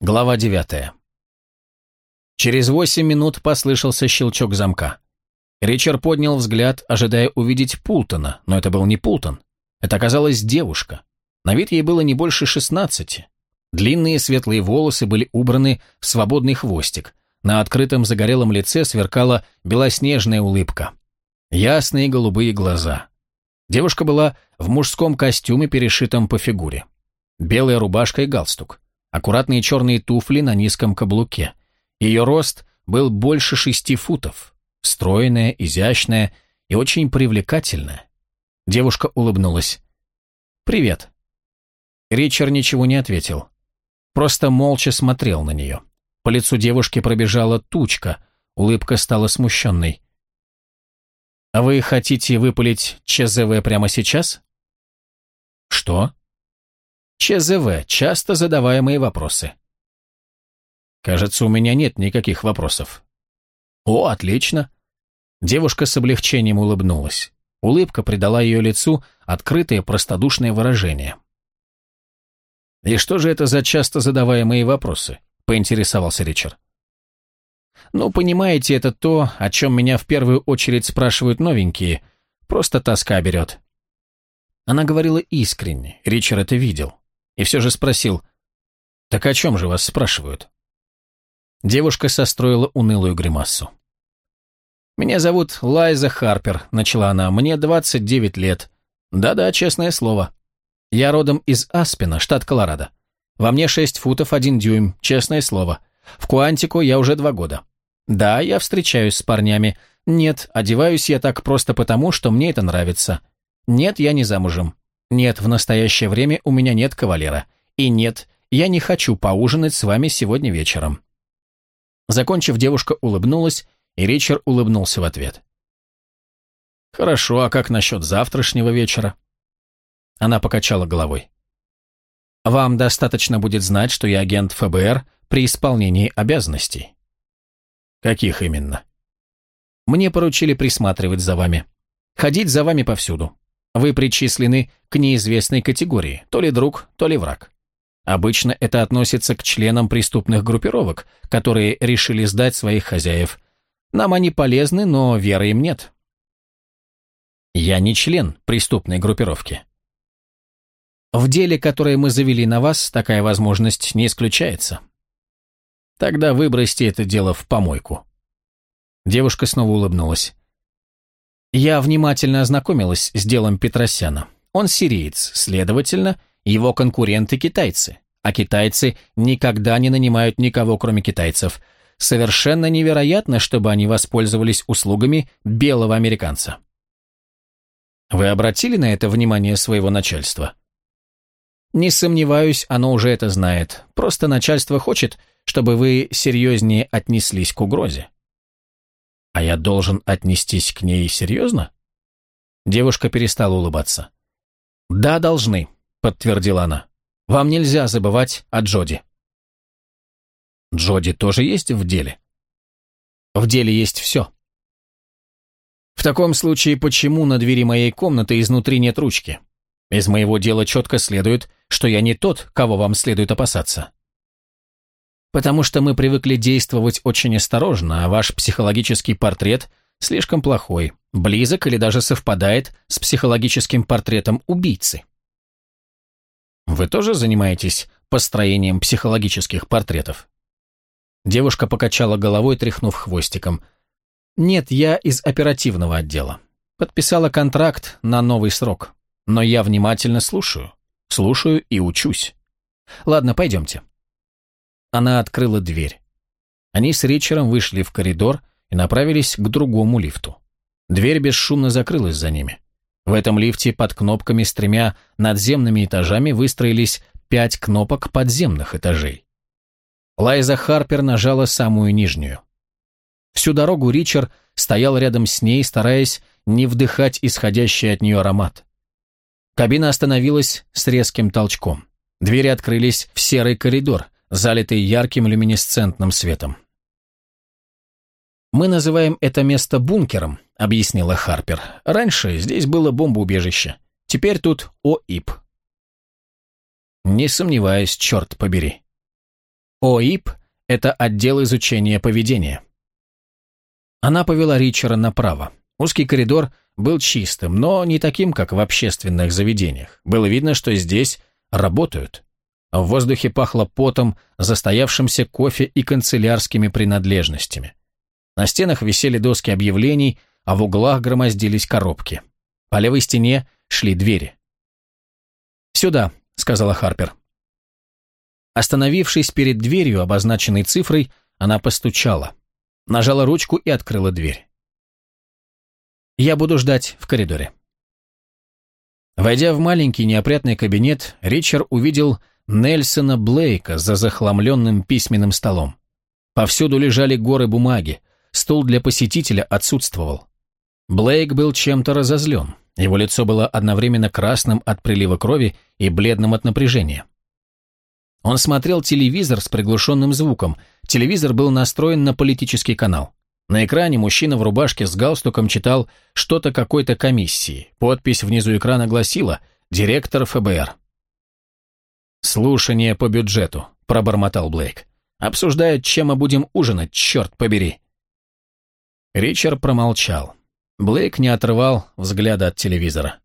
Глава 9. Через 8 минут послышался щелчок замка. Ричард поднял взгляд, ожидая увидеть Пултона, но это был не Пултон. Это оказалась девушка. На вид ей было не больше 16. Длинные светлые волосы были убраны в свободный хвостик. На открытом загорелом лице сверкала белоснежная улыбка. Ясные голубые глаза. Девушка была в мужском костюме, перешитом по фигуре. Белая рубашка и галстук. Аккуратные черные туфли на низком каблуке. Ее рост был больше 6 футов. Стройная, изящная и очень привлекательная. Девушка улыбнулась. «Привет». Ричард ничего не ответил. Просто молча смотрел на нее. По лицу девушки пробежала тучка, улыбка стала смущенной. «А вы хотите выпалить ЧЗВ прямо сейчас?» «Что?» ЧЗВ – часто задаваемые вопросы. Кажется, у меня нет никаких вопросов. О, отлично. Девушка с облегчением улыбнулась. Улыбка придала ее лицу открытое простодушное выражение. И что же это за часто задаваемые вопросы? Поинтересовался Ричард. Ну, понимаете, это то, о чем меня в первую очередь спрашивают новенькие. Просто тоска берет. Она говорила искренне, Ричард это видел. И все же спросил, «Так о чем же вас спрашивают?» Девушка состроила унылую гримасу. «Меня зовут Лайза Харпер», — начала она, — «мне 29 лет. Да-да, честное слово. Я родом из Аспена, штат Колорадо. Во мне 6 футов 1 дюйм, честное слово. В Куантико я уже 2 года. Да, я встречаюсь с парнями. Нет, одеваюсь я так просто потому, что мне это нравится. Нет, я не замужем. Нет, в настоящее время у меня нет кавалера. И нет, я не хочу поужинать с вами сегодня вечером». Закончив, девушка улыбнулась, и Ричард улыбнулся в ответ. «Хорошо, а как насчет завтрашнего вечера?» Она покачала головой. «Вам достаточно будет знать, что я агент ФБР при исполнении обязанностей». «Каких именно?» «Мне поручили присматривать за вами. Ходить за вами повсюду. Вы причислены к неизвестной категории, то ли друг, то ли враг. Обычно это относится к членам преступных группировок, которые решили сдать своих хозяев. Нам они полезны, но веры им нет». «Я не член преступной группировки». «В деле, которое мы завели на вас, такая возможность не исключается». «Тогда выбросьте это дело в помойку». Девушка снова улыбнулась. «Я внимательно ознакомилась с делом Петросяна. Он сириец, следовательно, его конкуренты китайцы, а китайцы никогда не нанимают никого, кроме китайцев. Совершенно невероятно, чтобы они воспользовались услугами белого американца». «Вы обратили на это внимание своего начальства?» «Не сомневаюсь, оно уже это знает. Просто начальство хочет, чтобы вы серьезнее отнеслись к угрозе». «А я должен отнестись к ней серьезно?» Девушка перестала улыбаться. «Да, должны», — подтвердила она. «Вам нельзя забывать о Джоди». «Джоди тоже есть в деле?» «В деле есть все». «В таком случае, почему на двери моей комнаты изнутри нет ручки? Из моего дела четко следует, что я не тот, кого вам следует опасаться». «Потому что мы привыкли действовать очень осторожно, а ваш психологический портрет слишком плохой, близок или даже совпадает с психологическим портретом убийцы». «Вы тоже занимаетесь построением психологических портретов?» Девушка покачала головой, тряхнув хвостиком. «Нет, я из оперативного отдела. Подписала контракт на новый срок. Но я внимательно слушаю и учусь. Ладно, пойдемте». Она открыла дверь. Они с Ричардом вышли в коридор и направились к другому лифту. Дверь бесшумно закрылась за ними. В этом лифте под кнопками с 3 надземными этажами выстроились 5 кнопок подземных этажей. Лайза Харпер нажала самую нижнюю. Всю дорогу Ричард стоял рядом с ней, стараясь не вдыхать исходящий от нее аромат. Кабина остановилась с резким толчком. Двери открылись в серый коридор, залитый ярким люминесцентным светом. «Мы называем это место бункером», — объяснила Харпер. «Раньше здесь было бомбоубежище. Теперь тут ОИП». «Не сомневаюсь, черт побери». ОИП – это отдел изучения поведения. Она повела Ричера направо. Узкий коридор был чистым, но не таким, как в общественных заведениях. Было видно, что здесь работают. В воздухе пахло потом, застоявшимся кофе и канцелярскими принадлежностями. На стенах висели доски объявлений, а в углах громоздились коробки. По левой стене шли двери. «Сюда», — сказала Харпер. Остановившись перед дверью, обозначенной цифрой, она постучала. Нажала ручку и открыла дверь. «Я буду ждать в коридоре». Войдя в маленький неопрятный кабинет, Ричард увидел Нельсона Блейка за захламленным письменным столом. Повсюду лежали горы бумаги, стул для посетителя отсутствовал. Блейк был чем-то разозлен. Его лицо было одновременно красным от прилива крови и бледным от напряжения. Он смотрел телевизор с приглушенным звуком. Телевизор был настроен на политический канал. На экране мужчина в рубашке с галстуком читал что-то какой-то комиссии. Подпись внизу экрана гласила «Директор ФБР». «Слушание по бюджету», – пробормотал Блейк. «Обсуждают, чем мы будем ужинать, черт побери». Ричард промолчал. Блейк не отрывал взгляда от телевизора.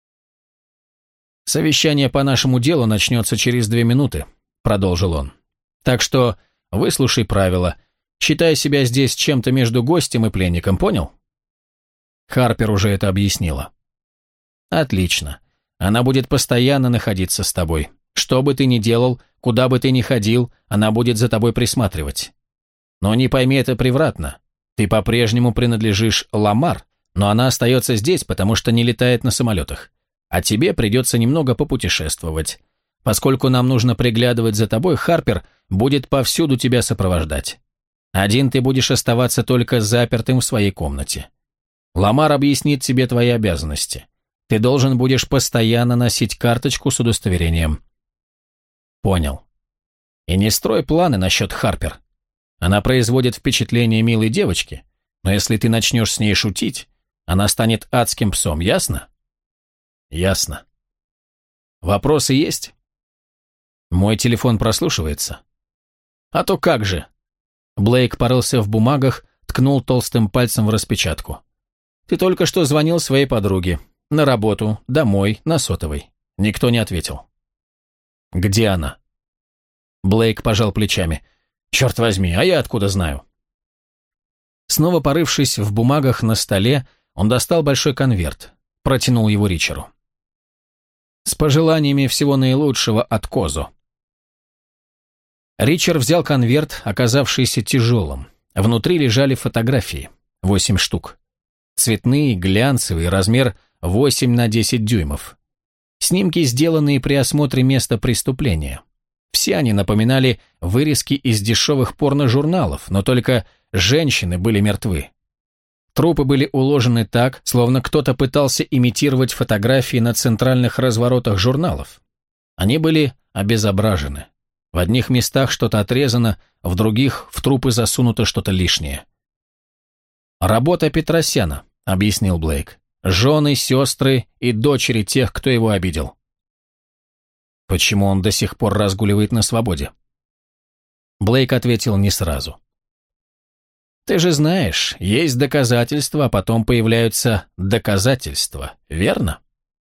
«Совещание по нашему делу начнется через 2 минуты», — продолжил он. «Так что выслушай правила. Считай себя здесь чем-то между гостем и пленником, понял?» Харпер уже это объяснила. «Отлично. Она будет постоянно находиться с тобой. Что бы ты ни делал, куда бы ты ни ходил, она будет за тобой присматривать. Но не пойми это превратно. Ты по-прежнему принадлежишь Ламар, но она остается здесь, потому что не летает на самолетах. А тебе придется немного попутешествовать. Поскольку нам нужно приглядывать за тобой, Харпер будет повсюду тебя сопровождать. Один ты будешь оставаться только запертым в своей комнате. Ламар объяснит тебе твои обязанности. Ты должен будешь постоянно носить карточку с удостоверением». «Понял. И не строй планы насчет Харпер. Она производит впечатление милой девочки, но если ты начнешь с ней шутить, она станет адским псом, ясно?» «Ясно. Вопросы есть?» «Мой телефон прослушивается». «А то как же?» Блейк порылся в бумагах, ткнул толстым пальцем в распечатку. «Ты только что звонил своей подруге. На работу, домой, на сотовой. Никто не ответил». «Где она?» Блейк пожал плечами. «Черт возьми, а я откуда знаю?» Снова порывшись в бумагах на столе, он достал большой конверт, протянул его Ричару. «С пожеланиями всего наилучшего от Козо». Ричард взял конверт, оказавшийся тяжелым. Внутри лежали фотографии, 8 штук. Цветные, глянцевые, размер 8 на 10 дюймов. Снимки, сделанные при осмотре места преступления. Все они напоминали вырезки из дешевых порно-журналов, но только женщины были мертвы. Трупы были уложены так, словно кто-то пытался имитировать фотографии на центральных разворотах журналов. Они были обезображены. В одних местах что-то отрезано, в других в трупы засунуто что-то лишнее. «Работа Петросяна», — объяснил Блейк. «Жены, сестры и дочери тех, кто его обидел». «Почему он до сих пор разгуливает на свободе?» Блейк ответил не сразу. «Ты же знаешь, есть доказательства, а потом появляются доказательства, верно?»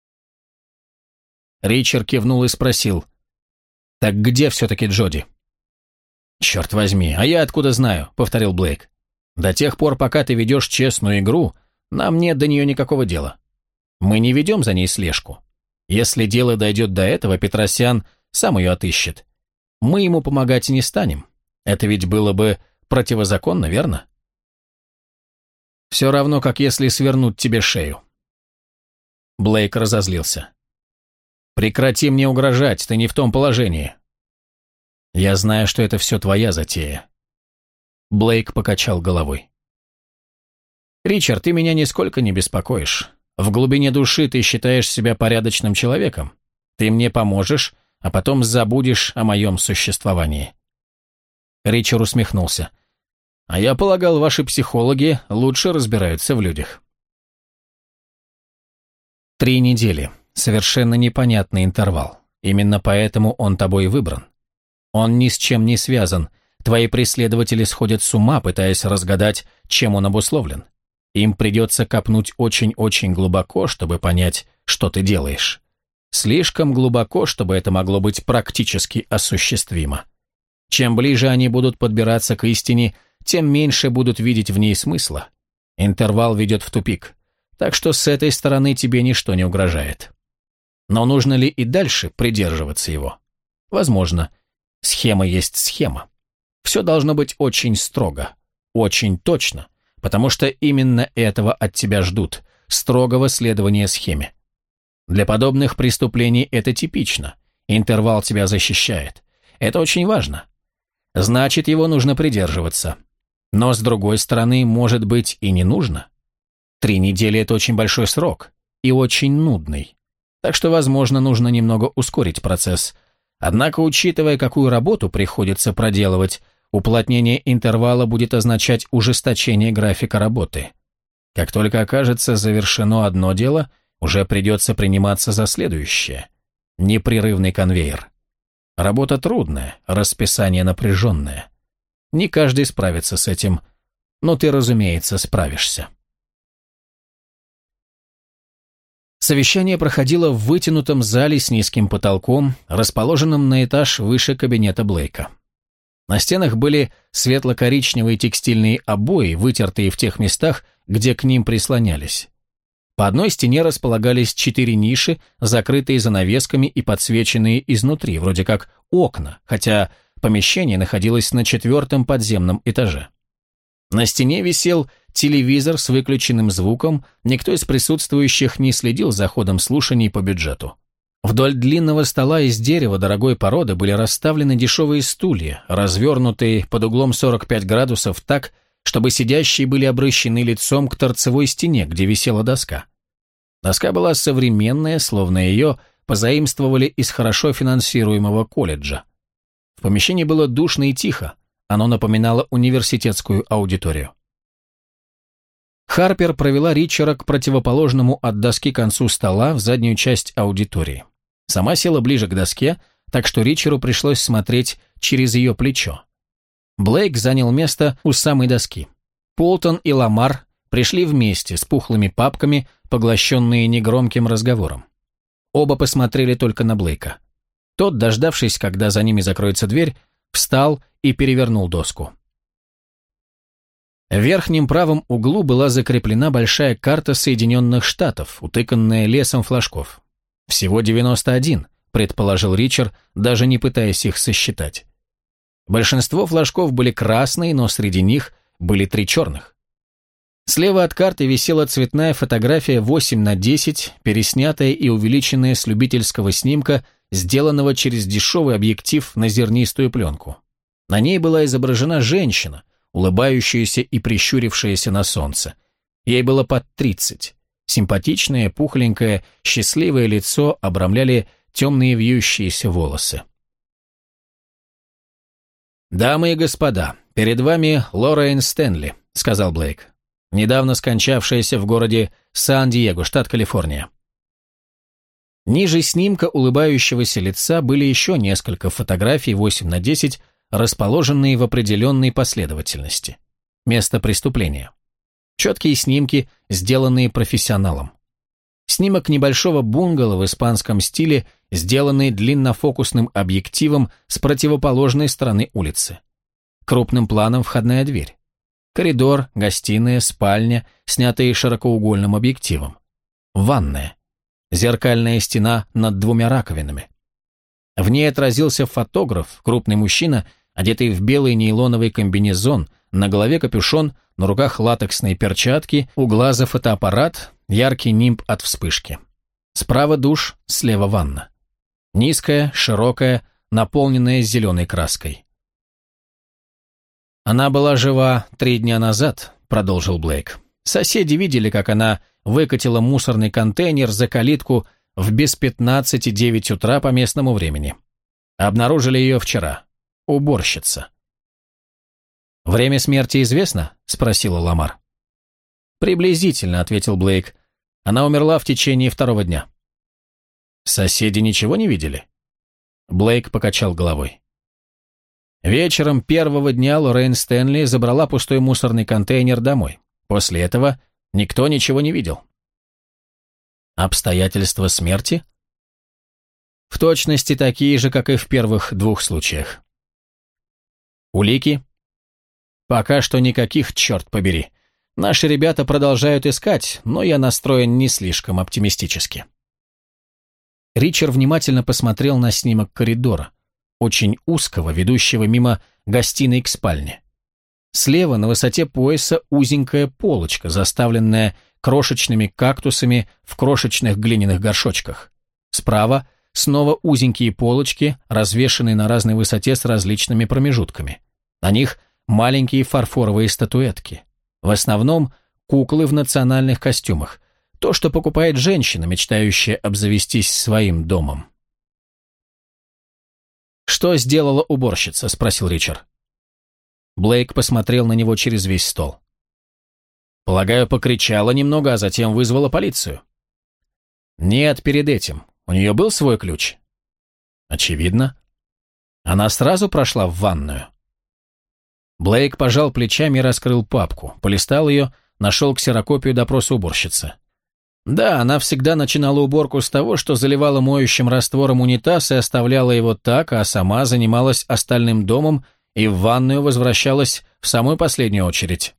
Ричард кивнул и спросил: «Так где все-таки Джоди?» «Черт возьми, а я откуда знаю?» — повторил Блейк. «До тех пор, пока ты ведешь честную игру, нам нет до нее никакого дела. Мы не ведем за ней слежку. Если дело дойдет до этого, Петросян сам ее отыщет. Мы ему помогать не станем. Это ведь было бы противозаконно, верно? Все равно, как если свернуть тебе шею». Блейк разозлился. «Прекрати мне угрожать, ты не в том положении». «Я знаю, что это все твоя затея». Блейк покачал головой. «Ричард, ты меня нисколько не беспокоишь. В глубине души ты считаешь себя порядочным человеком. Ты мне поможешь, а потом забудешь о моем существовании». Ричард усмехнулся. «А я полагал, ваши психологи лучше разбираются в людях». 3 недели. Совершенно непонятный интервал. Именно поэтому он тобой выбран. Он ни с чем не связан. Твои преследователи сходят с ума, пытаясь разгадать, чем он обусловлен. Им придется копнуть очень-очень глубоко, чтобы понять, что ты делаешь. Слишком глубоко, чтобы это могло быть практически осуществимо. Чем ближе они будут подбираться к истине, тем меньше будут видеть в ней смысла. Интервал ведет в тупик, так что с этой стороны тебе ничто не угрожает. Но нужно ли и дальше придерживаться его? Возможно. Схема есть схема. Все должно быть очень строго, очень точно, потому что именно этого от тебя ждут, строгого следования схеме. Для подобных преступлений это типично. Интервал тебя защищает. Это очень важно. Значит, его нужно придерживаться. Но, с другой стороны, может быть, и не нужно. 3 недели – это очень большой срок и очень нудный. Так что, возможно, нужно немного ускорить процесс. Однако, учитывая, какую работу приходится проделывать, уплотнение интервала будет означать ужесточение графика работы. Как только окажется завершено одно дело, уже придется приниматься за следующее. Непрерывный конвейер. Работа трудная, расписание напряженное. Не каждый справится с этим, но ты, разумеется, справишься. Совещание проходило в вытянутом зале с низким потолком, расположенном на этаж выше кабинета Блейка. На стенах были светло-коричневые текстильные обои, вытертые в тех местах, где к ним прислонялись. По одной стене располагались 4 ниши, закрытые занавесками и подсвеченные изнутри, вроде как окна, хотя помещение находилось на 4-м подземном этаже. На стене висел телевизор с выключенным звуком, никто из присутствующих не следил за ходом слушаний по бюджету. Вдоль длинного стола из дерева дорогой породы были расставлены дешевые стулья, развернутые под углом 45 градусов так, чтобы сидящие были обращены лицом к торцевой стене, где висела доска. Доска была современная, словно ее позаимствовали из хорошо финансируемого колледжа. В помещении было душно и тихо, оно напоминало университетскую аудиторию. Харпер провела Ричера к противоположному от доски концу стола в заднюю часть аудитории. Сама села ближе к доске, так что Ричеру пришлось смотреть через ее плечо. Блейк занял место у самой доски. Полтон и Ламар пришли вместе с пухлыми папками, поглощенные негромким разговором. Оба посмотрели только на Блейка. Тот, дождавшись, когда за ними закроется дверь, встал и перевернул доску. В верхнем правом углу была закреплена большая карта Соединенных Штатов, утыканная лесом флажков. «Всего 91», предположил Ричард, даже не пытаясь их сосчитать. Большинство флажков были красные, но среди них были 3 черных. Слева от карты висела цветная фотография 8×10, переснятая и увеличенная с любительского снимка, сделанного через дешевый объектив на зернистую пленку. На ней была изображена женщина, улыбающаяся и прищурившаяся на солнце. Ей было под 30. Симпатичное, пухленькое, счастливое лицо обрамляли темные вьющиеся волосы. «Дамы и господа, перед вами Лоррейн Стэнли», — сказал Блейк, недавно скончавшаяся в городе Сан-Диего, штат Калифорния. Ниже снимка улыбающегося лица были еще несколько фотографий 8×10, расположенные в определенной последовательности. Место преступления. Четкие снимки, сделанные профессионалом. Снимок небольшого бунгало в испанском стиле, сделанный длиннофокусным объективом с противоположной стороны улицы. Крупным планом входная дверь. Коридор, гостиная, спальня, снятые широкоугольным объективом. Ванная. Зеркальная стена над 2 раковинами. В ней отразился фотограф, крупный мужчина, одетый в белый нейлоновый комбинезон, на голове капюшон, на руках латексные перчатки, у глаза фотоаппарат, яркий нимб от вспышки. Справа душ, слева ванна. Низкая, широкая, наполненная зеленой краской. «Она была жива 3 дня назад», — продолжил Блейк. «Соседи видели, как она выкатила мусорный контейнер за калитку в без 15:09 утра по местному времени. Обнаружили ее вчера. Уборщица». «Время смерти известно?» — спросила Ламар. «Приблизительно», — ответил Блейк. «Она умерла в течение 2-го дня». «Соседи ничего не видели?» Блейк покачал головой. Вечером первого дня Лоррейн Стэнли забрала пустой мусорный контейнер домой. После этого никто ничего не видел. Обстоятельства смерти? В точности такие же, как и в первых двух случаях. Улики? Пока что никаких, черт побери. Наши ребята продолжают искать, но я настроен не слишком оптимистически. Ричард внимательно посмотрел на снимок коридора, очень узкого, ведущего мимо гостиной к спальне. Слева на высоте пояса узенькая полочка, заставленная крошечными кактусами в крошечных глиняных горшочках. Справа снова узенькие полочки, развешанные на разной высоте с различными промежутками. На них маленькие фарфоровые статуэтки. В основном куклы в национальных костюмах. То, что покупает женщина, мечтающая обзавестись своим домом. «Что сделала уборщица?» – спросил Ричард. Блейк посмотрел на него через весь стол. «Полагаю, покричала немного, а затем вызвала полицию». «Нет, перед этим. У нее был свой ключ?» «Очевидно». «Она сразу прошла в ванную?» Блейк пожал плечами и раскрыл папку, полистал ее, нашел ксерокопию допроса уборщицы. Да, она всегда начинала уборку с того, что заливала моющим раствором унитаз и оставляла его так, а сама занималась остальным домом и в ванную возвращалась в самую последнюю очередь.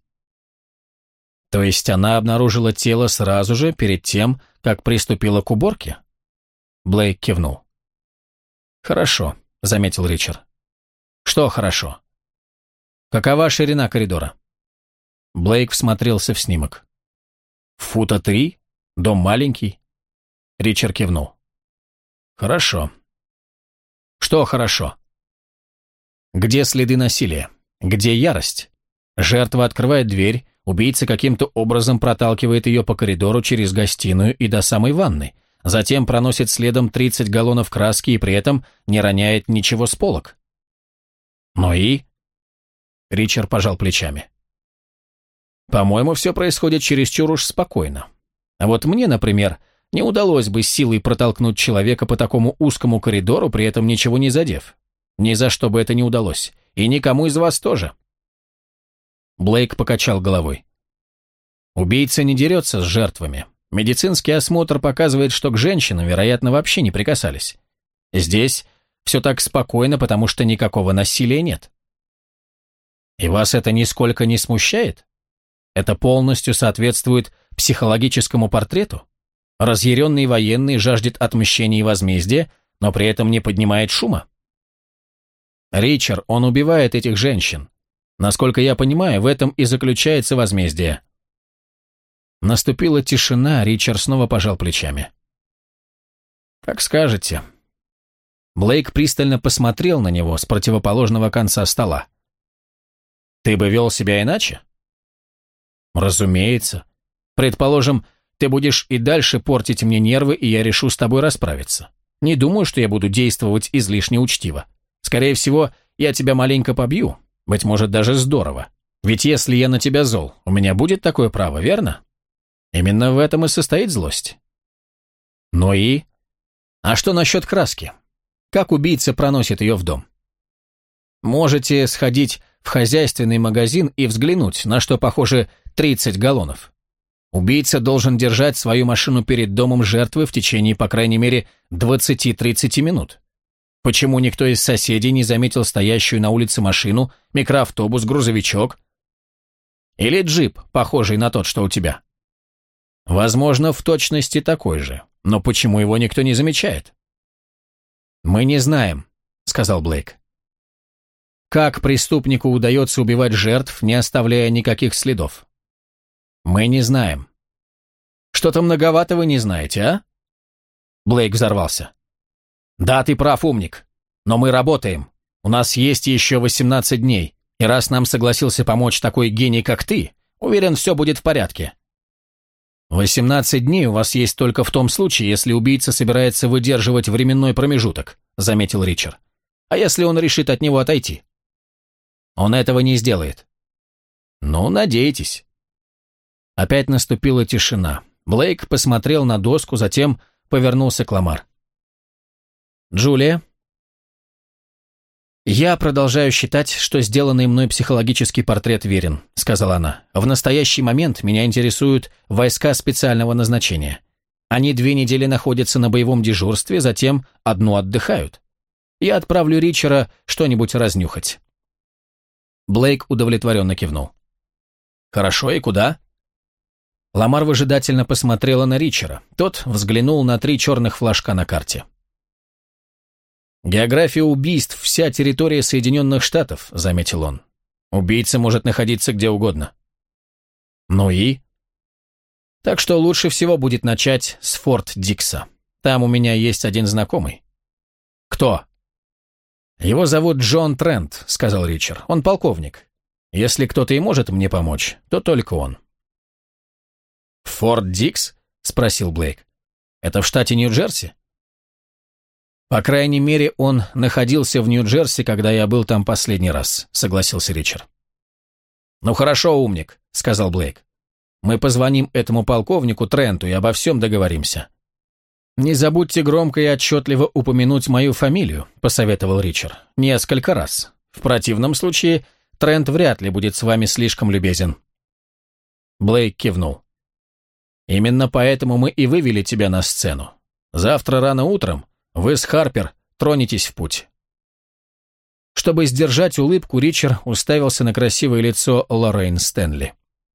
То есть она обнаружила тело сразу же, перед тем, как приступила к уборке? Блейк кивнул. «Хорошо», — заметил Ричард. «Что хорошо?» «Какова ширина коридора?» Блейк всмотрелся в снимок. «Фута 3? Дом маленький?» Ричард кивнул. «Хорошо». «Что хорошо?» «Где следы насилия? Где ярость? Жертва открывает дверь, убийца каким-то образом проталкивает ее по коридору через гостиную и до самой ванной, затем проносит следом 30 галлонов краски и при этом не роняет ничего с полок». «Ну и?» Ричард пожал плечами. «По-моему, все происходит чересчур уж спокойно. А вот мне, например, не удалось бы силой протолкнуть человека по такому узкому коридору, при этом ничего не задев. Ни за что бы это не удалось. И никому из вас тоже». Блейк покачал головой. «Убийца не дерется с жертвами. Медицинский осмотр показывает, что к женщинам, вероятно, вообще не прикасались. Здесь все так спокойно, потому что никакого насилия нет». «И вас это нисколько не смущает? Это полностью соответствует психологическому портрету? Разъяренный военный жаждет отмщения и возмездия, но при этом не поднимает шума?» «Ричард, он убивает этих женщин. Насколько я понимаю, в этом и заключается возмездие». Наступила тишина, Ричард снова пожал плечами. «Как скажете». Блейк пристально посмотрел на него с противоположного конца стола. «Ты бы вел себя иначе?» «Разумеется. Предположим, ты будешь и дальше портить мне нервы, и я решу с тобой расправиться. Не думаю, что я буду действовать излишне учтиво. Скорее всего, я тебя маленько побью, быть может, даже здорово. Ведь если я на тебя зол, у меня будет такое право, верно? Именно в этом и состоит злость». «Ну и? А что насчет краски? Как убийца проносит ее в дом?» «Можете сходить в хозяйственный магазин и взглянуть, на что похоже 30 галлонов. Убийца должен держать свою машину перед домом жертвы в течение, по крайней мере, 20-30 минут. Почему никто из соседей не заметил стоящую на улице машину, микроавтобус, грузовичок? Или джип, похожий на тот, что у тебя? Возможно, в точности такой же, но почему его никто не замечает?» «Мы не знаем», — сказал Блейк. «Как преступнику удается убивать жертв, не оставляя никаких следов?» «Мы не знаем». «Что-то многовато вы не знаете, а?» Блейк взорвался. «Да, ты прав, умник. Но мы работаем. У нас есть еще 18 дней, и раз нам согласился помочь такой гений, как ты, уверен, все будет в порядке». 18 дней у вас есть только в том случае, если убийца собирается выдерживать временной промежуток», заметил Ричард. «А если он решит от него отойти?» «Он этого не сделает». «Ну, надейтесь». Опять наступила тишина. Блейк посмотрел на доску, затем повернулся к Ламар. «Джулия?» «Я продолжаю считать, что сделанный мной психологический портрет верен», — сказала она. «В настоящий момент меня интересуют войска специального назначения. Они 2 недели находятся на боевом дежурстве, затем 1 отдыхают. Я отправлю Ричера что-нибудь разнюхать». Блейк удовлетворенно кивнул. «Хорошо, и куда?» Ламар выжидательно посмотрела на Ричера. Тот взглянул на 3 черных флажка на карте. «География убийств – вся территория Соединенных Штатов», – заметил он. «Убийца может находиться где угодно». «Ну и?» «Так что лучше всего будет начать с Форт Дикса. Там у меня есть один знакомый». «Кто?» «Его зовут Джон Трент», – сказал Ричард. «Он полковник. Если кто-то и может мне помочь, то только он». «Форт Дикс?» – спросил Блейк. «Это в штате Нью-Джерси?» «По крайней мере, он находился в Нью-Джерси, когда я был там последний раз», — согласился Ричард. «Ну хорошо, умник», — сказал Блейк. «Мы позвоним этому полковнику Тренту и обо всем договоримся». «Не забудьте громко и отчетливо упомянуть мою фамилию», — посоветовал Ричард. «Несколько раз. В противном случае Трент вряд ли будет с вами слишком любезен». Блейк кивнул. «Именно поэтому мы и вывели тебя на сцену. Завтра рано утром вы с Харпер тронетесь в путь». Чтобы сдержать улыбку, Ричард уставился на красивое лицо Лоррейн Стэнли.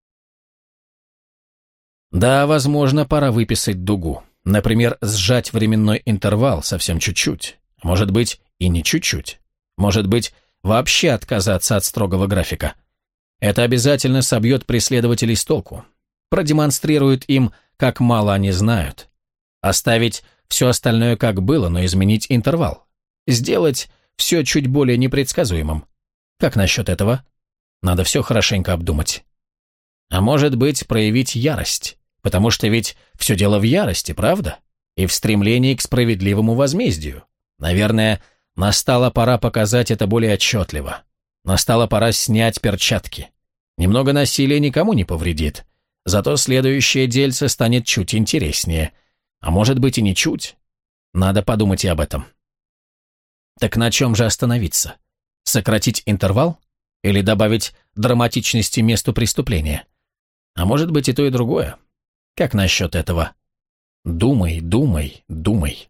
«Да, возможно, пора выписать дугу. Например, сжать временной интервал совсем чуть-чуть. Может быть, и не чуть-чуть. Может быть, вообще отказаться от строгого графика. Это обязательно собьет преследователей с толку. Продемонстрирует им, как мало они знают. Оставить все остальное как было, но изменить интервал. Сделать все чуть более непредсказуемым. Как насчет этого? Надо все хорошенько обдумать. А может быть, проявить ярость. Потому что ведь все дело в ярости, правда? И в стремлении к справедливому возмездию. Наверное, настала пора показать это более отчетливо. Настала пора снять перчатки. Немного насилия никому не повредит. Зато следующее дельце станет чуть интереснее. А может быть и не чуть. Надо подумать и об этом. Так на чем же остановиться? Сократить интервал? Или добавить драматичности месту преступления? А может быть и то, и другое? Как насчет этого? Думай, думай, думай.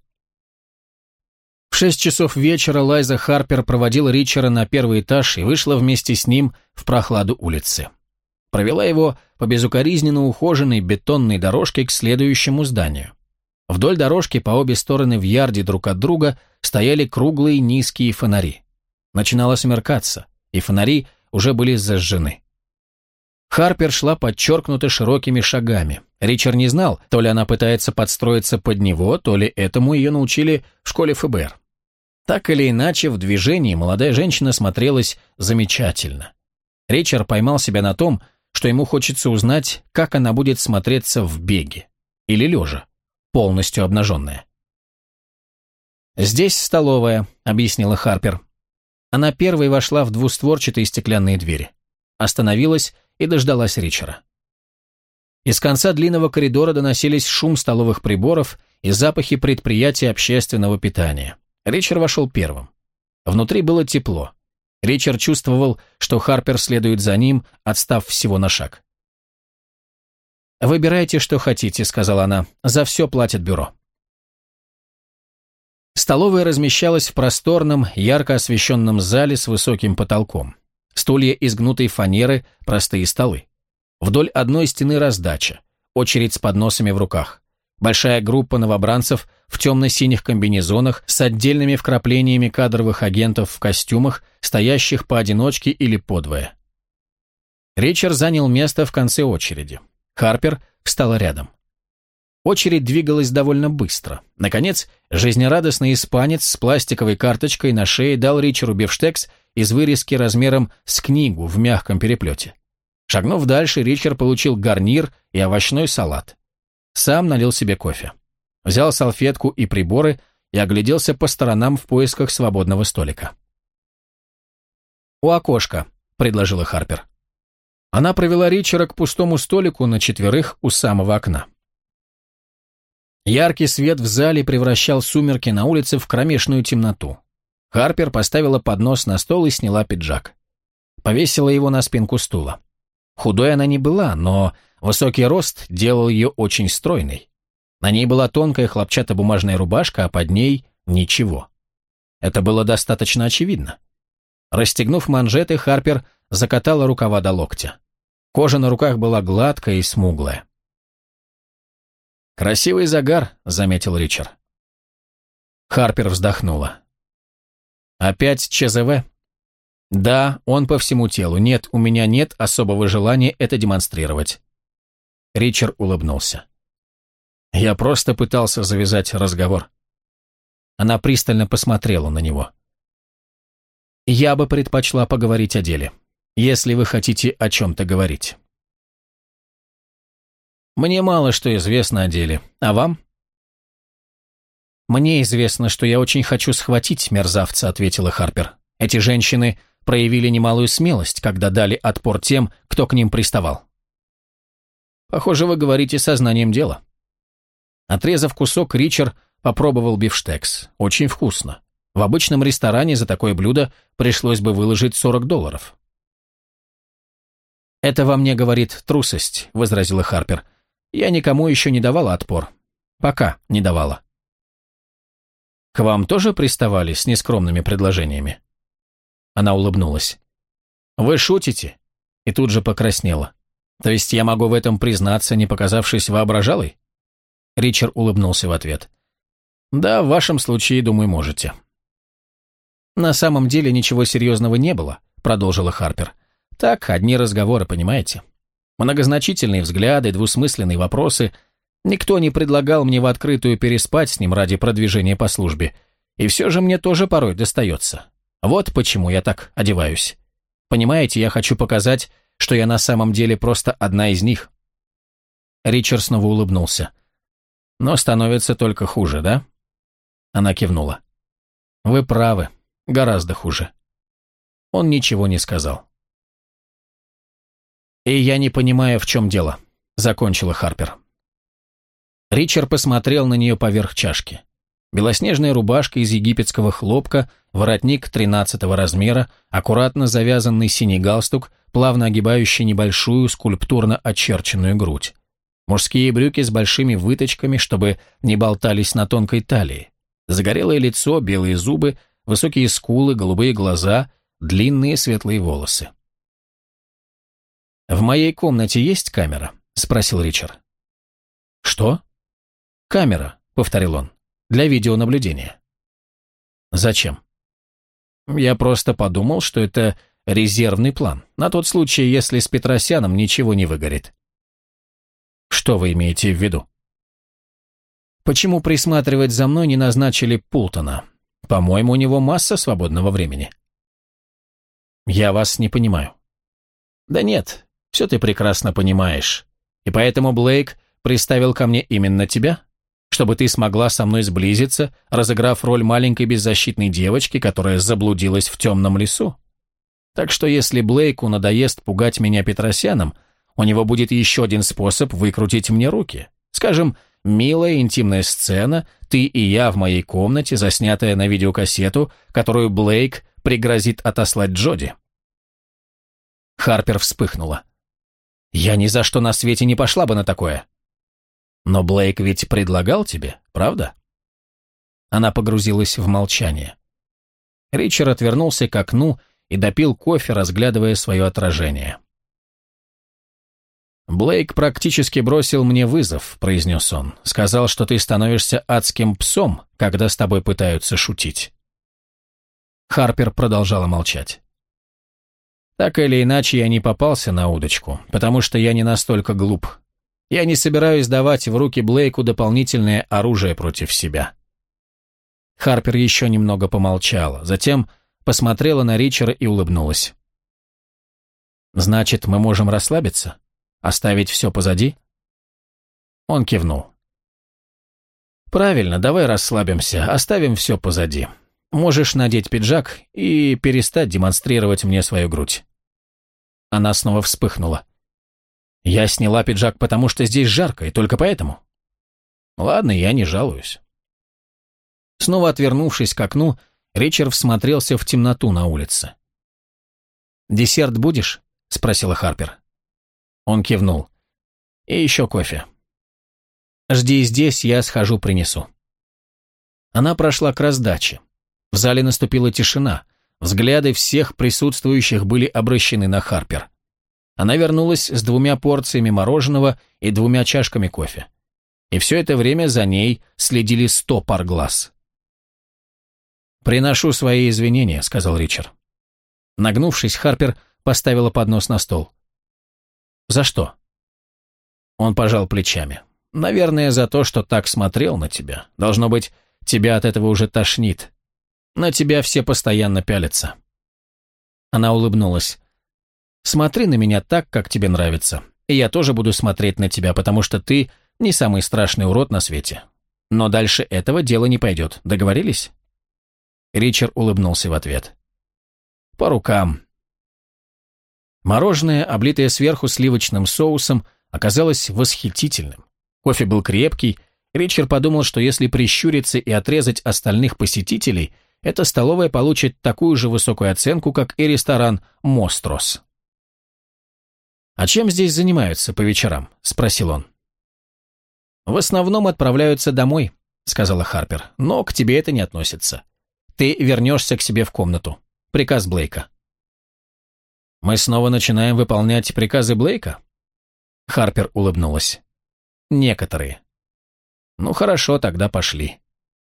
В 6 часов вечера Лайза Харпер проводила Ричера на 1-й этаж и вышла вместе с ним в прохладу улицы. Провела его по безукоризненно ухоженной бетонной дорожке к следующему зданию. Вдоль дорожки по обе стороны в ярде друг от друга стояли круглые низкие фонари. Начинало смеркаться, и фонари уже были зажжены. Харпер шла подчеркнуто широкими шагами. Ричард не знал, то ли она пытается подстроиться под него, то ли этому ее научили в школе ФБР. Так или иначе, в движении молодая женщина смотрелась замечательно. Ричард поймал себя на том, что ему хочется узнать, как она будет смотреться в беге или лежа, полностью обнаженная. «Здесь столовая», — объяснила Харпер. Она первой вошла в двустворчатые стеклянные двери. Остановилась и дождалась Ричарда. Из конца длинного коридора доносились шум столовых приборов и запахи предприятия общественного питания. Ричард вошел первым. Внутри было тепло. Ричард чувствовал, что Харпер следует за ним, отстав всего на шаг. «Выбирайте, что хотите», — сказала она. «За все платит бюро». Столовая размещалась в просторном, ярко освещенном зале с высоким потолком. Стулья из гнутой фанеры, простые столы. Вдоль одной стены раздача, очередь с подносами в руках. Большая группа новобранцев в темно-синих комбинезонах с отдельными вкраплениями кадровых агентов в костюмах, стоящих поодиночке или подвое. Ричард занял место в конце очереди. Харпер встала рядом. Очередь двигалась довольно быстро. Наконец, жизнерадостный испанец с пластиковой карточкой на шее дал Ричарду бифштекс из вырезки размером с книгу в мягком переплете. Шагнув дальше, Ричард получил гарнир и овощной салат. Сам налил себе кофе. Взял салфетку и приборы и огляделся по сторонам в поисках свободного столика. «У окошка», — предложила Харпер. Она провела Ричарда к пустому столику на 4 у самого окна. Яркий свет в зале превращал сумерки на улице в кромешную темноту. Харпер поставила поднос на стол и сняла пиджак. Повесила его на спинку стула. Худой она не была, но высокий рост делал ее очень стройной. На ней была тонкая хлопчатобумажная рубашка, а под ней ничего. Это было достаточно очевидно. Расстегнув манжеты, Харпер закатала рукава до локтя. Кожа на руках была гладкая и смуглая. «Красивый загар», — заметил Ричард. Харпер вздохнула. «Опять ЧЗВ?» «Да, он по всему телу. Нет, у меня нет особого желания это демонстрировать». Ричард улыбнулся. «Я просто пытался завязать разговор». Она пристально посмотрела на него. «Я бы предпочла поговорить о деле, если вы хотите о чем-то говорить». «Мне мало что известно о деле. А вам?» «Мне известно, что я очень хочу схватить мерзавца», — ответила Харпер. «Эти женщины проявили немалую смелость, когда дали отпор тем, кто к ним приставал». «Похоже, вы говорите сознанием дела». Отрезав кусок, Ричард попробовал бифштекс. Очень вкусно. В обычном ресторане за такое блюдо пришлось бы выложить $40. «Это во мне говорит трусость», — возразила Харпер. «Я никому еще не давала отпор. Пока не давала». «К вам тоже приставали с нескромными предложениями?» Она улыбнулась. «Вы шутите?» И тут же покраснела. «То есть я могу в этом признаться, не показавшись воображалой?» Ричард улыбнулся в ответ. «Да, в вашем случае, думаю, можете». «На самом деле ничего серьезного не было», — продолжила Харпер. «Так, одни разговоры, понимаете? Многозначительные взгляды, двусмысленные вопросы. Никто не предлагал мне в открытую переспать с ним ради продвижения по службе. И все же мне тоже порой достается. Вот почему я так одеваюсь. Понимаете, я хочу показать, что я на самом деле просто одна из них». Ричард снова улыбнулся. «Но становится только хуже, да?» Она кивнула. «Вы правы, гораздо хуже». Он ничего не сказал. «И я не понимаю, в чем дело», — закончила Харпер. Ричард посмотрел на нее поверх чашки. Белоснежная рубашка из египетского хлопка, воротник 13-го размера, аккуратно завязанный синий галстук, плавно огибающий небольшую скульптурно очерченную грудь. Мужские брюки с большими выточками, чтобы не болтались на тонкой талии. Загорелое лицо, белые зубы, высокие скулы, голубые глаза, длинные светлые волосы. «В моей комнате есть камера?» — спросил Ричард. «Что?» «Камера», — повторил он, — «для видеонаблюдения». «Зачем?» «Я просто подумал, что это резервный план, на тот случай, если с Петросяном ничего не выгорит». «Что вы имеете в виду?» «Почему присматривать за мной не назначили Пултона? По-моему, у него масса свободного времени». «Я вас не понимаю». «Да нет, все ты прекрасно понимаешь. И поэтому Блейк приставил ко мне именно тебя, чтобы ты смогла со мной сблизиться, разыграв роль маленькой беззащитной девочки, которая заблудилась в темном лесу. Так что если Блейку надоест пугать меня Петросяном, у него будет еще один способ выкрутить мне руки. Скажем, милая интимная сцена, ты и я в моей комнате, заснятая на видеокассету, которую Блейк пригрозит отослать Джоди». Харпер вспыхнула. «Я ни за что на свете не пошла бы на такое». «Но Блейк ведь предлагал тебе, правда?» Она погрузилась в молчание. Ричард отвернулся к окну и допил кофе, разглядывая свое отражение. «Блейк практически бросил мне вызов», — произнес он. «Сказал, что ты становишься адским псом, когда с тобой пытаются шутить». Харпер продолжала молчать. «Так или иначе, я не попался на удочку, потому что я не настолько глуп. Я не собираюсь давать в руки Блейку дополнительное оружие против себя». Харпер еще немного помолчала, затем посмотрела на Ричарда и улыбнулась. «Значит, мы можем расслабиться? Оставить все позади?» Он кивнул. «Правильно, давай расслабимся, оставим все позади. Можешь надеть пиджак и перестать демонстрировать мне свою грудь». Она снова вспыхнула. «Я сняла пиджак, потому что здесь жарко, и только поэтому». «Ладно, я не жалуюсь». Снова отвернувшись к окну, Ричард всмотрелся в темноту на улице. «Десерт будешь?» – спросила Харпер. Он кивнул. «И еще кофе». «Жди здесь, я схожу, принесу». Она прошла к раздаче. В зале наступила тишина. Взгляды всех присутствующих были обращены на Харпер. Она вернулась с 2 порциями мороженого и 2 чашками кофе. И все это время за ней следили 100 пар глаз. «Приношу свои извинения», — сказал Ричард. Нагнувшись, Харпер поставила поднос на стол. «За что?» Он пожал плечами. «Наверное, за то, что так смотрел на тебя. Должно быть, тебя от этого уже тошнит. На тебя все постоянно пялятся». Она улыбнулась. «Смотри на меня так, как тебе нравится, и я тоже буду смотреть на тебя, потому что ты не самый страшный урод на свете. Но дальше этого дело не пойдет. Договорились?» Ричард улыбнулся в ответ. «По рукам». Мороженое, облитое сверху сливочным соусом, оказалось восхитительным. Кофе был крепкий. Ричард подумал, что если прищуриться и отрезать остальных посетителей, эта столовая получит такую же высокую оценку, как и ресторан «Мострос». «А чем здесь занимаются по вечерам?» – спросил он. «В основном отправляются домой», – сказала Харпер, – «но к тебе это не относится. Ты вернешься к себе в комнату. Приказ Блейка». «Мы снова начинаем выполнять приказы Блейка?» Харпер улыбнулась. «Некоторые». «Ну хорошо, тогда пошли».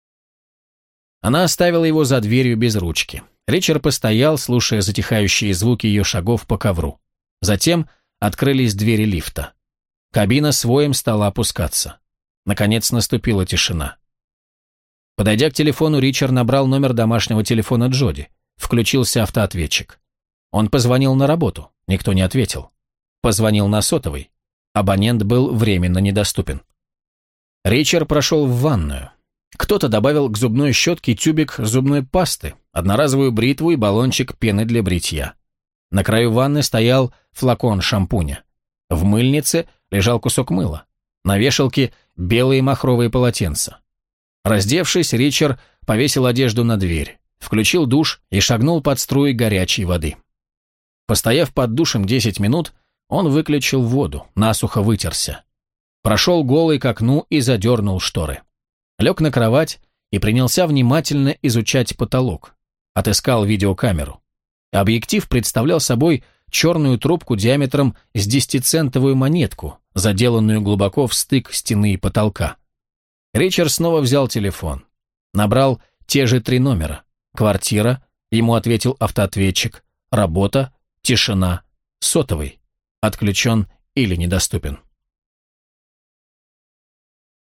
Она оставила его за дверью без ручки. Ричард постоял, слушая затихающие звуки ее шагов по ковру. Затем открылись двери лифта. Кабина с воем стала опускаться. Наконец наступила тишина. Подойдя к телефону, Ричард набрал номер домашнего телефона Джоди. Включился автоответчик. Он позвонил на работу. Никто не ответил. Позвонил на сотовый. Абонент был временно недоступен. Ричард прошел в ванную. Кто-то добавил к зубной щетке тюбик зубной пасты, одноразовую бритву и баллончик пены для бритья. На краю ванны стоял флакон шампуня. В мыльнице лежал кусок мыла. На вешалке белые махровые полотенца. Раздевшись, Ричард повесил одежду на дверь, включил душ и шагнул под струи горячей воды. Постояв под душем 10 минут, он выключил воду, насухо вытерся. Прошел голый к окну и задернул шторы. Лег на кровать и принялся внимательно изучать потолок. Отыскал видеокамеру. Объектив представлял собой черную трубку диаметром с 10-центовую монетку, заделанную глубоко в стык стены и потолка. Ричард снова взял телефон. Набрал те же 3 номера. Квартира, ему ответил автоответчик. Работа, тишина, сотовый. Отключен или недоступен.